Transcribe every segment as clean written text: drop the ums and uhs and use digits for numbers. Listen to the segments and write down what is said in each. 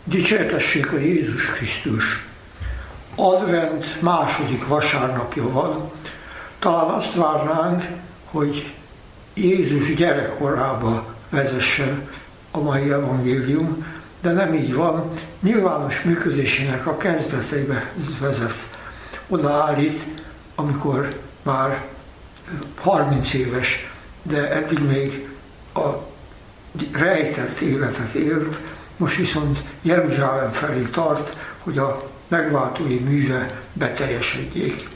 Dicsértessék a Jézus Krisztus! Advent második vasárnapja van. Talán azt várnánk, hogy Jézus gyerekkorába vezessen a mai evangélium, de nem így van. Nyilvános működésének a kezdeteibe vezet. Odaállít, amikor már 30 éves, de eddig még a rejtett életet élt, most viszont Jeruzsálem felé tart, hogy a megváltói műve beteljesedjék.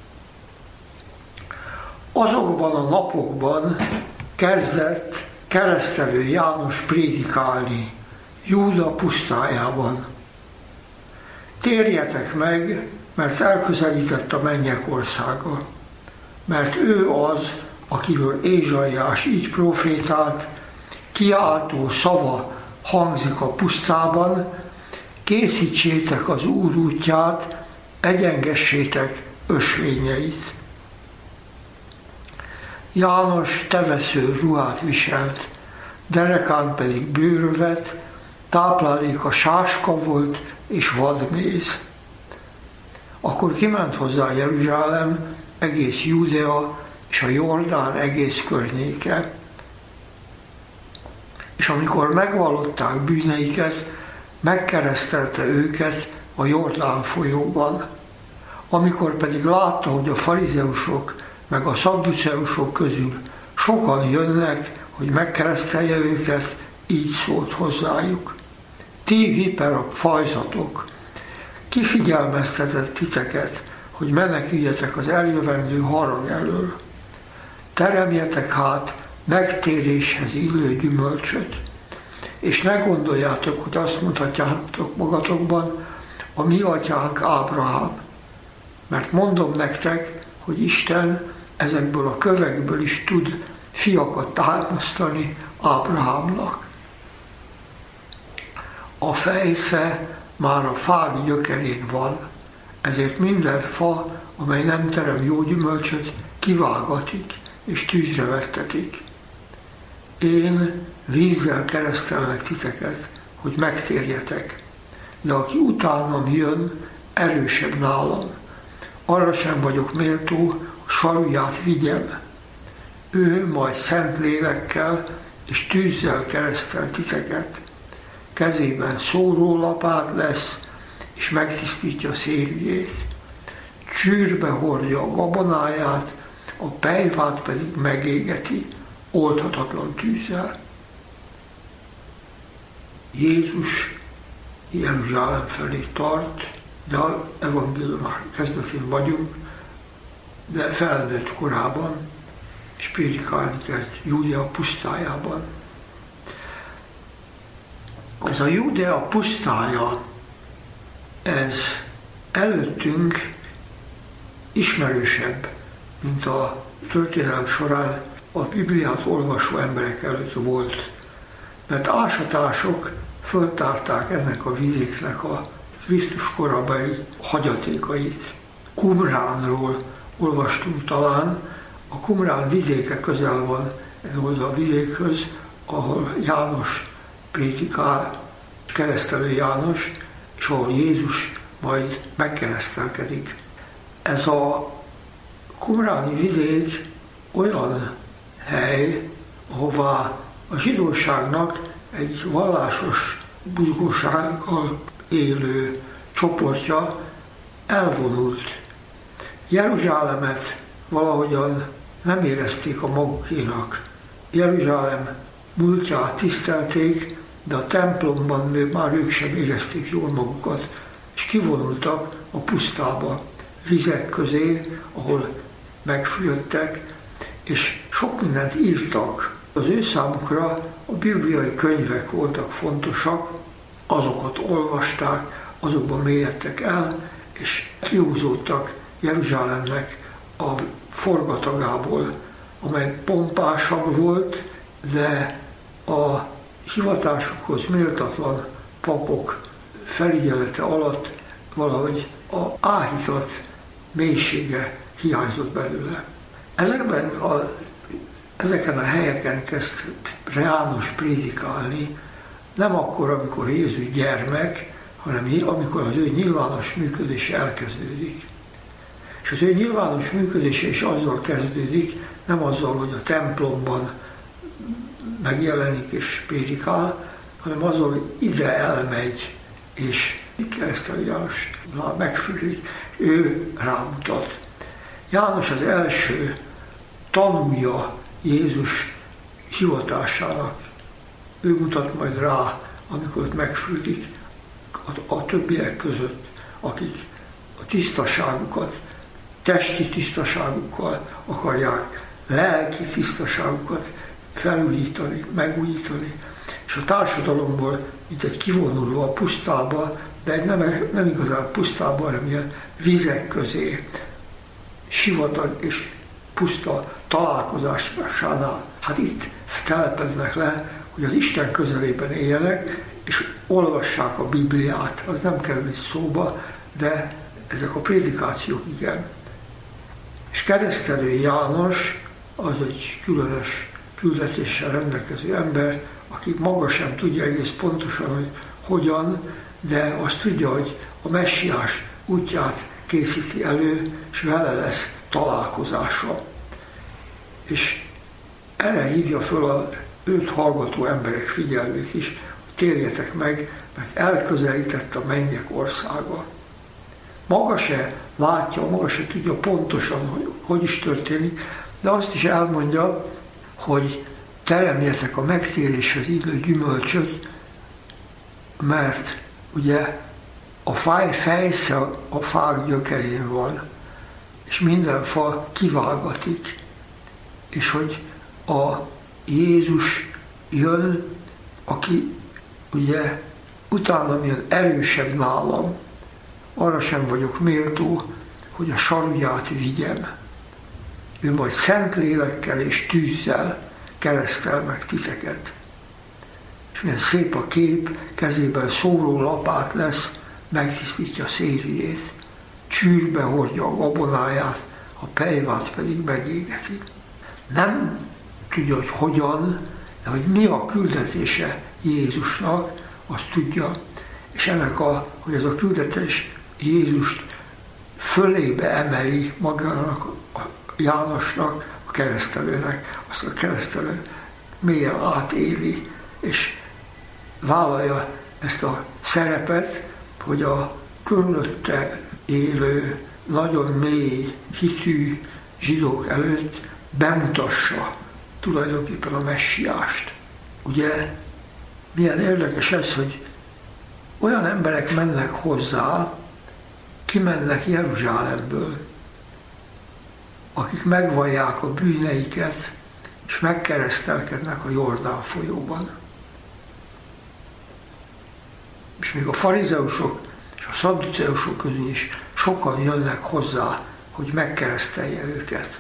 Azokban a napokban kezdett keresztelő János prédikálni Júda pusztájában. Térjetek meg, mert elközelített a mennyek országa. Mert ő az, akiről Ézsaiás így profétált, kiáltó szava hangzik a pusztában, készítsétek az Úr útját, egyengessétek ösvényeit. János tevesző ruhát viselt, derekán pedig bőrövet, tápláléka sáska volt és vadméz. Akkor kiment hozzá Jeruzsálem, egész Júdea és a Jordán egész környéke. És amikor megvallották bűneiket, megkeresztelte őket a Jordán folyóban. Amikor pedig látta, hogy a farizeusok meg a szadduceusok közül sokan jönnek, hogy megkeresztelje őket, így szólt hozzájuk. Ti vipera fajzatok, ki figyelmeztetett titeket, hogy meneküljetek az eljövendő harag elől? Teremjetek hát megtéréshez illő gyümölcsöt, és ne gondoljátok, hogy azt mondhatjátok magatokban, a mi atyánk Ábrahám. Mert mondom nektek, hogy Isten ezekből a kövekből is tud fiakat támasztani Ábrahámnak. A fejsze már a fák gyökerén van, ezért minden fa, amely nem terem jó gyümölcsöt, kivágatik és tűzre vettetik. Én vízzel keresztellek titeket, hogy megtérjetek, de aki utánam jön, erősebb nálam. Arra sem vagyok méltó, hogy saruját vigyem. Ő majd szent lélekkel és tűzzel keresztel titeket. Kezében szórólapát lesz, és megtisztítja szérjét. Csűrbe hordja a gabonáját, a pejvát pedig megégeti oldhatatlan tűzzel. Jézus Jeruzsálem felé tart, de az evangélium kezdetén vagyunk, de felnőtt korában, és prédikálni kezd Júdea pusztájában. Ez a Júdea pusztája, ez előttünk ismerősebb, mint a történelem során a Bibliát olvasó emberek előtt volt. Mert ásatások föltárták ennek a vidéknek a Krisztus korabeli hagyatékait. Qumránról olvastunk talán, a Qumrán vidéke közel van ehhez a vidékhöz, ahol János prédikál, keresztelő János, és ahol Jézus majd megkeresztelkedik. Ez a qumráni vidék olyan hely, ahová a zsidóságnak egy vallásos buzgósággal élő csoportja elvonult. Jeruzsálemet valahogyan nem érezték a magukénak. Jeruzsálem múltját tisztelték, de a templomban már ők sem érezték jól magukat, és kivonultak a pusztába, vizek közé, ahol megfülöttek, és sok mindent írtak. Az ő számukra a bibliai könyvek voltak fontosak, azokat olvasták, azokban mélyedtek el, és kihúzódtak Jeruzsálemnek a forgatagából, amely pompásabb volt, de a hivatásukhoz méltatlan papok felügyelete alatt valahogy a áhítat mélysége hiányzott belőle. Ezeken a helyeken kezd János prédikálni, nem akkor, amikor Jézus gyermek, hanem amikor az ő nyilvános működése elkezdődik. És az ő nyilvános működése is azzal kezdődik, nem azzal, hogy a templomban megjelenik és prédikál, hanem azzal, hogy ide elmegy, és keresztelő János megfűlik, ő rámutat. János az első tanúja Jézus hivatásának. Ő mutat majd rá, amikor ott megfűlik a többiek között, akik a tisztaságukat, testi tisztaságukkal akarják, lelki tisztaságukat felújítani, megújítani, és a társadalomból, mint egy kivonuló a pusztába, de nem igazán pusztába, hanem ilyen vizek közé, sivatag és puszta találkozásánál. Hát itt telepednek le, hogy az Isten közelében éljenek, és olvassák a Bibliát. Az nem kerül itt szóba, de ezek a prédikációk igen. És keresztelő János az egy különös küldetéssel rendelkező ember, aki maga sem tudja egész pontosan, hogy hogyan, de azt tudja, hogy a messiás útját készíti elő, és vele lesz találkozása. És erre hívja föl az őt hallgató emberek figyelmét is, hogy térjetek meg, mert elközelített a mennyek országa. Maga se látja, maga se tudja pontosan, hogy is történik, de azt is elmondja, hogy teremjetek a megtéréshez illő gyümölcsöt, mert ugye a fejsze a fák gyökerén van, és minden fa kivágatik, és hogy a Jézus jön, aki ugye utána jön erősebb nálam, arra sem vagyok méltó, hogy a saruját vigyem. Ő majd szent lélekkel és tűzzel keresztel meg titeket. És milyen szép a kép, kezében szóró lapát lesz, megtisztítja széjűjét, csűrbe hordja a gabonáját, a pejvát pedig megégeti. Nem tudja, hogy hogyan, de hogy mi a küldetése Jézusnak, azt tudja, és hogy ez a küldetés Jézust fölébe emeli magának, a Jánosnak, a keresztelőnek, azt a keresztelő mélyen átéli, és vállalja ezt a szerepet, hogy a körülötte élő, nagyon mély hitű zsidók előtt bemutassa tulajdonképpen a messiást. Ugye milyen érdekes ez, hogy olyan emberek mennek hozzá, kimennek Jeruzsálemből, akik megvallják a bűneiket, és megkeresztelkednek a Jordán folyóban. És még a farizeusok és a szadduceusok közül is sokan jönnek hozzá, hogy megkeresztelje őket.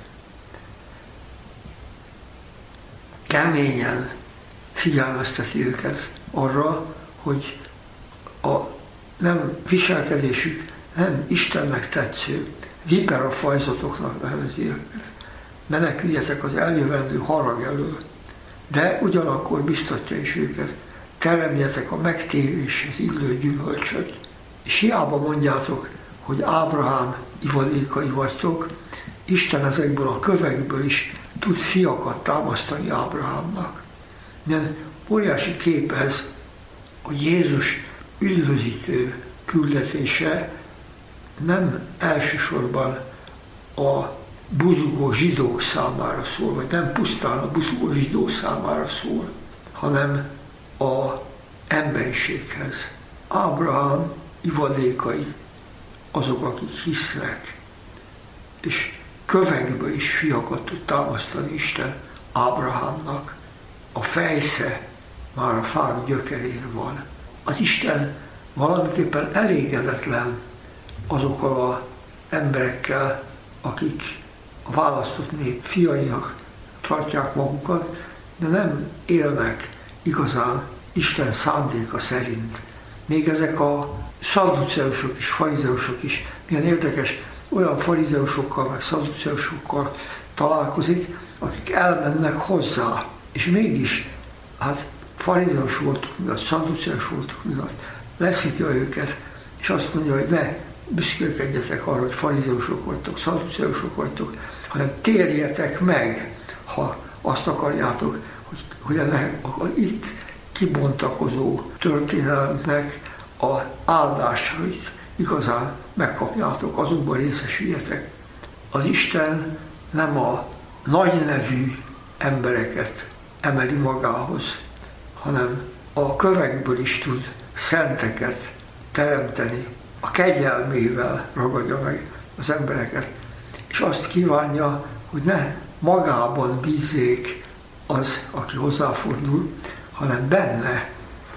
Keményen figyelmezteti őket arra, hogy a nem viselkedésük nem Istennek tetsző, viperafajzatoknak nevezi őket. Meneküljetek az eljövendő harag elől, de ugyanakkor biztatja is őket, teremjetek a megtéréshez illő gyümölcsöt. És hiába mondjátok, hogy Ábrahám ivadékai vagytok, Isten ezekből a kövekből is tud fiakat támasztani Ábrahámnak. Milyen óriási kép ez, hogy Jézus üdvözítő küldetése nem elsősorban a buzgó zsidók számára szól, vagy nem pusztán a buzgó zsidó számára szól, hanem az emberiséghez. Ábrahám ivadékai azok, akik hisznek, és kövekből is fiakat tud támasztani Isten Ábrahámnak. A fejsze már a fák gyökerén van. Az Isten valamiképpen elégedetlen azokkal az emberekkel, akik a választott nép fiainak tartják magukat, de nem élnek igazán Isten szándéka szerint. Még ezek a szadduceusok és farizeusok is, milyen érdekes, olyan farizeusokkal, meg szadduceusokkal találkozik, akik elmennek hozzá, és mégis, hát farizeus voltuk miatt, szadduceus voltuk miatt leszítja őket, és azt mondja, hogy ne büszkélkedjetek arra, hogy farizeusok vagytok, szadduceusok vagytok, hanem térjetek meg, ha azt akarjátok, hogy ennek itt kibontakozó történelemnek az áldásait igazán megkapjátok, azokban részesüljetek. Az Isten nem a nagy nevű embereket emeli magához, hanem a kövekből is tud szenteket teremteni, a kegyelmével ragadja meg az embereket, és azt kívánja, hogy ne magában bízzék az, aki hozzáfordul, hanem benne,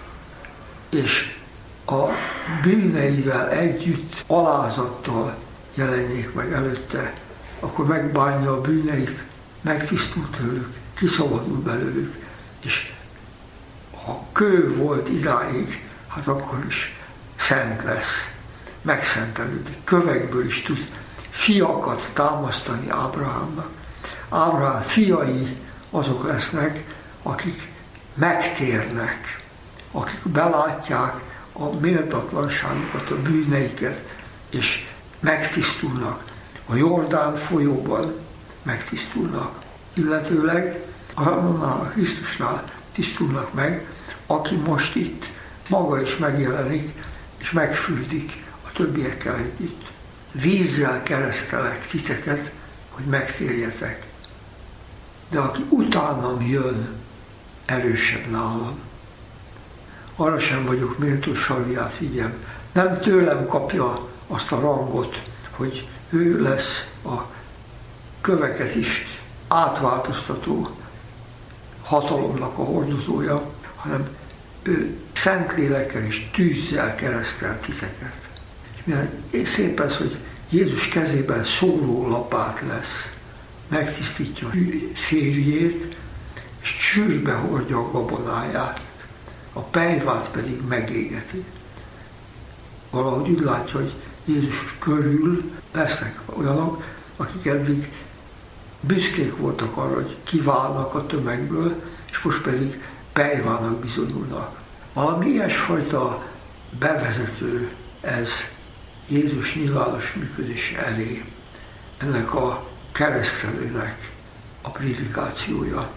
és a bűneivel együtt alázattal jelenjék meg előtte, akkor megbánja a bűneit, megtisztul tőlük, kiszabadul belőlük, és ha kő volt idáig, hát akkor is szent lesz, megszentelődik, kövekből is tud fiakat támasztani Ábrahámnak. Ábrahám fiai azok lesznek, akik megtérnek, akik belátják a méltatlanságukat, a bűneiket, és megtisztulnak. A Jordán folyóban megtisztulnak, illetőleg a Krisztusnál tisztulnak meg, aki most itt maga is megjelenik, és megfürdik a többiekkel együtt. Vízzel keresztelek titeket, hogy megtérjetek. De aki utánam jön, erősebb nálam. Arra sem vagyok méltó, sarját vigyem. Nem tőlem kapja azt a rangot, hogy ő lesz a köveket is átváltoztató hatalomnak a hordozója, hanem ő Szentlélekkel és tűzzel keresztel titeket. És milyen szép ez, hogy Jézus kezében szóró lapát lesz, megtisztítja szérjét, és csűrbe hordja a gabonáját, a pejvát pedig megégeti. Valahogy úgy látja, hogy Jézus körül lesznek olyanok, akik eddig büszkék voltak arra, hogy kiválnak a tömegből, és most pedig pejvának bizonyulnak. Valami ilyesfajta bevezető ez Jézus nyilvános működése elé, ennek a keresztelőnek a prédikációja.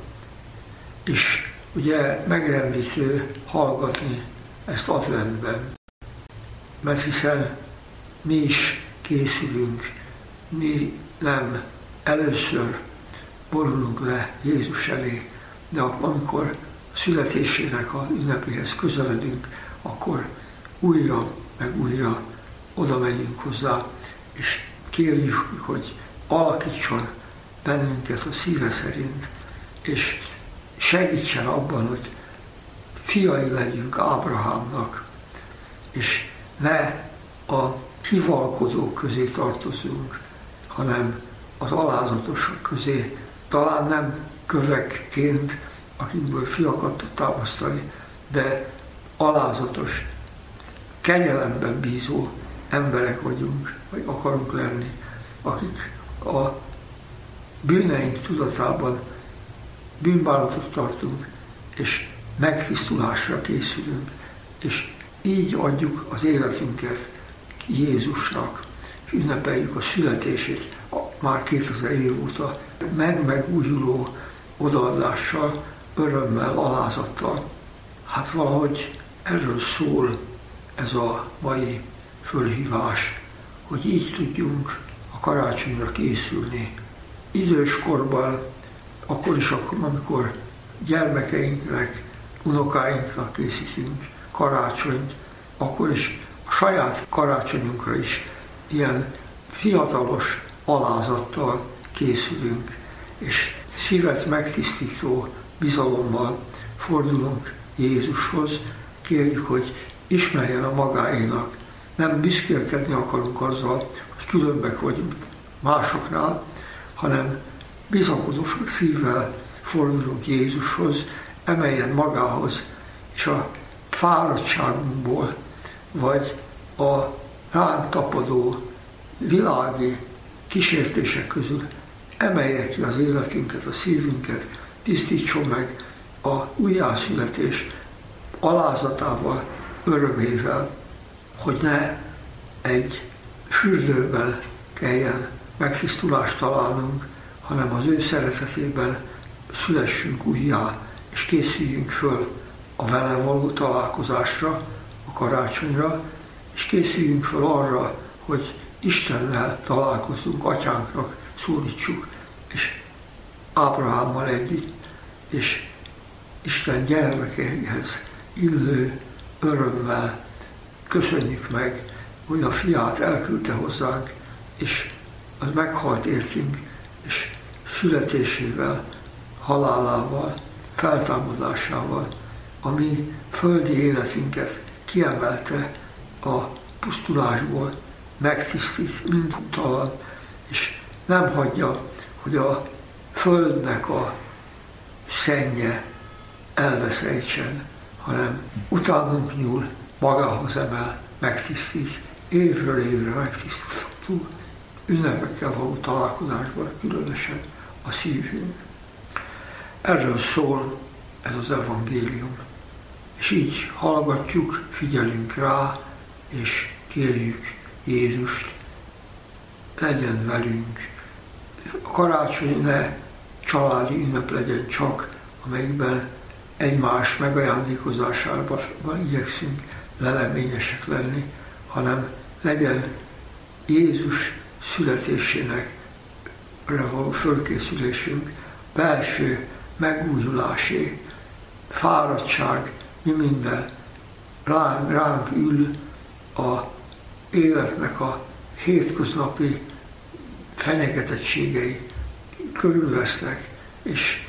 És ugye megrendítő hallgatni ezt adventben, mert hiszen mi is készülünk, mi nem először borulunk le Jézus elé, de amikor a születésének a ünnepéhez közeledünk, akkor újra meg újra oda megyünk hozzá, és kérjük, hogy alakítson bennünket a szíve szerint, és segítsen abban, hogy fiai legyünk Ábrahámnak, és ne a kivalkodók közé tartozunk, hanem az alázatosok közé, talán nem kövekként, akikből fiakat tud támasztani, de alázatos, kegyelemben bízó emberek vagyunk, vagy akarunk lenni, akik a bűneink tudatában bűnbánatot tartunk, és megtisztulásra készülünk, és így adjuk az életünket Jézusnak, és ünnepeljük a születését már 2000 év óta megújuló odaadással, örömmel, alázattal. Hát valahogy erről szól ez a mai fölhívás, hogy így tudjunk a karácsonyra készülni. Időskorban, akkor is, amikor gyermekeinknek, unokáinknak készítünk karácsonyt, akkor is a saját karácsonyunkra is ilyen fiatalos alázattal készülünk, és szívet megtisztító bizalommal fordulunk Jézushoz, kérjük, hogy ismerjen a magáénak. Nem büszkélkedni akarunk azzal, hogy különbek vagyunk másoknál, hanem bizakodó szívvel fordulunk Jézushoz, emeljen magához, és a fáradtságunkból, vagy a ránk tapadó világi kísértések közül emelje ki az életünket, a szívünket, tisztítson meg, a újjászületés alázatával, örömével, hogy ne egy fürdőben kelljen megtisztulást találnunk, hanem az ő szeretetében szülessünk újjá, és készüljünk föl a vele való találkozásra, a karácsonyra, és készüljünk föl arra, hogy Istennel találkozzunk, atyánknak szólítsuk, és Ábrahámmal együtt, és Isten gyermekeihez illő örömmel köszönjük meg, hogy a fiát elküldte hozzánk, és az meghalt értünk, és születésével, halálával, feltámadásával a mi földi életünket kiemelte a pusztulásból, megtisztít minduntalan, és nem hagyja, hogy a földnek a szennye elveszejtsen, hanem utánunk nyúl, magához emel, megtisztít, évről évre megtisztítható, ünnepekkel való találkozásban különösen a szívünk. Erről szól ez az evangélium, és így hallgatjuk, figyelünk rá, és kérjük Jézust, legyen velünk. A karácsony ne családi ünnep legyen csak, amelyikben egymás megajándékozásában igyekszünk leleményesek lenni, hanem legyen Jézus születésének való fölkészülésünk, belső megújulásé, fáradtság, mi minden ránk ül a életnek a hétköznapi fenyegetettségei körülvesznek, és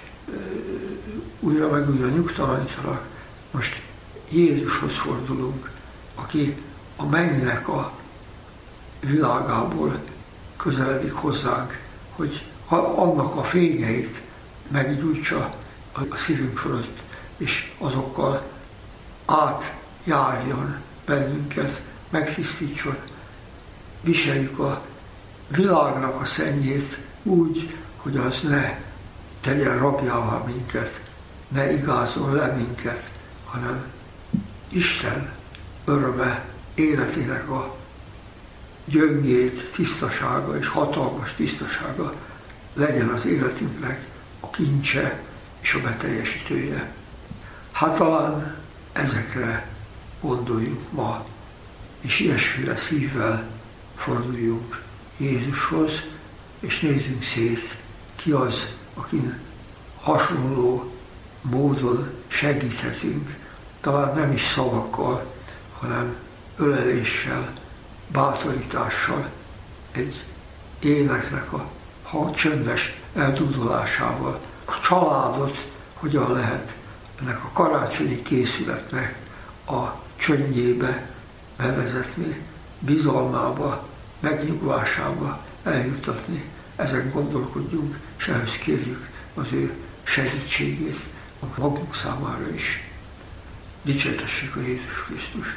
újra meg újra nyugtalanítanak. Most Jézushoz fordulunk, aki a mennynek a világából közeledik hozzánk, hogy annak a fényeit meggyújtsa a szívünk fölött, és azokkal átjárjon bennünket, megtisztítson, viseljük a világnak a szennyét úgy, hogy az ne tegyen rabjává minket, ne igázol le minket, hanem Isten öröme, életének a gyöngét, tisztasága és hatalmas tisztasága legyen az életünknek a kincse és a beteljesítője. Hát talán ezekre gondoljunk ma, és ilyesféle szívvel forduljunk Jézushoz, és nézzünk szét, ki az, akin hasonló módon segíthetünk, talán nem is szavakkal, hanem öleléssel, bátorítással, egy éneknek a csöndes eldúdolásával. A családot hogyan lehet ennek a karácsonyi készületnek a csöndjébe bevezetni, bizalmába, megnyugvásába eljutatni. Ezen gondolkodjunk, és ehhez kérjük az ő segítségét magunk számára is. Dicsértessék a Jézus Krisztus!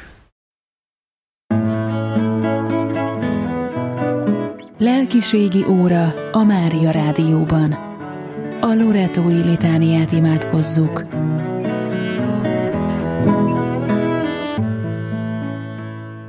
Lelkiségi óra a Mária Rádióban. A loretói litániát imádkozzuk.